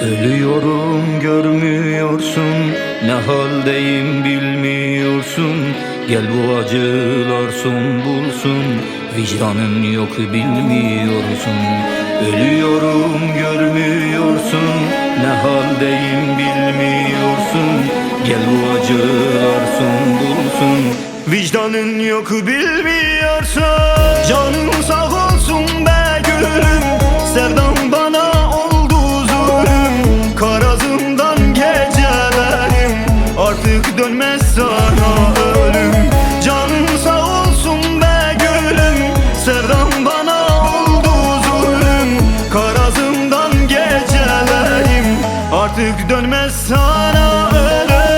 Ölüyorum görmüyorsun, ne haldeyim bilmiyorsun. Gel bu acılar son bulsun, vicdanın yok bilmiyorsun. Ölüyorum görmüyorsun, ne haldeyim bilmiyorsun. Gel bu acılar son bulsun, vicdanın yok bilmiyorsun. Canın sağ olsun be gülüm, sevdam bana oldu zulüm. Karazımdan gecelerim, artık dönmez sana ölüm. Canın sağ olsun be gülüm, sevdam bana oldu zulüm. Karazımdan gecelerim, artık dönmez sana ölüm.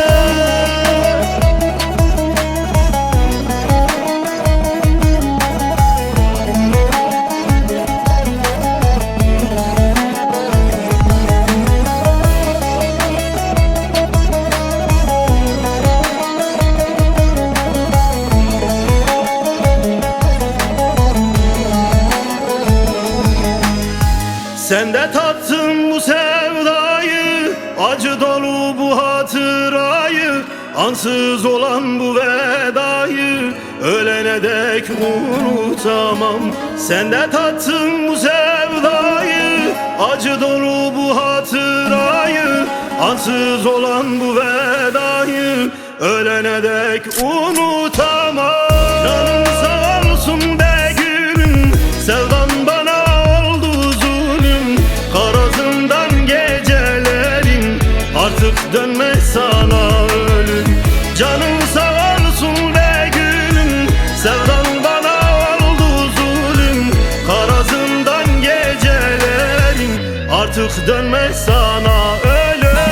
Sen de tattın bu sevdayı, acı dolu bu hatırayı. Ansız olan bu vedayı, ölene dek unutamam. Sen de tattın bu sevdayı, acı dolu bu hatırayı. Ansız olan bu vedayı, ölene dek unutamam. Canım sağ olsun be gülüm, sevdan bana oldu zulüm. Karazımdan gecelerim, artık dönmez sana ölüm. Canım sağ olsun be gülüm, sevdan bana oldu zulüm. Karazımdan gecelerim, artık dönmez sana ölüm.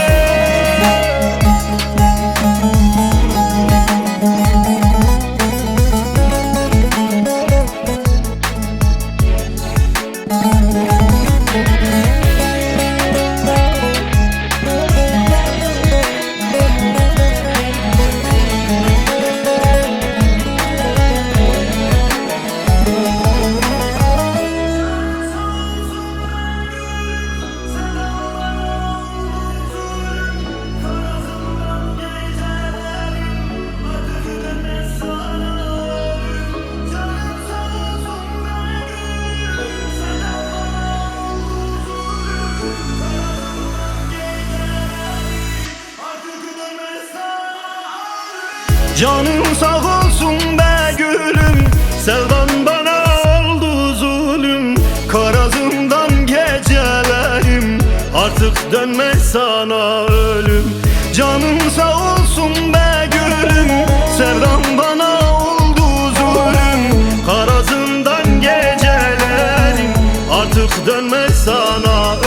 Canım sağ olsun be gülüm, sevdan bana oldu zulüm. Karazımdan gecelerim, artık dönmez sana ölüm. Canım sağ olsun be gülüm, sevdan bana oldu zulüm. Karazımdan gecelerim, artık dönmez sana ölüm.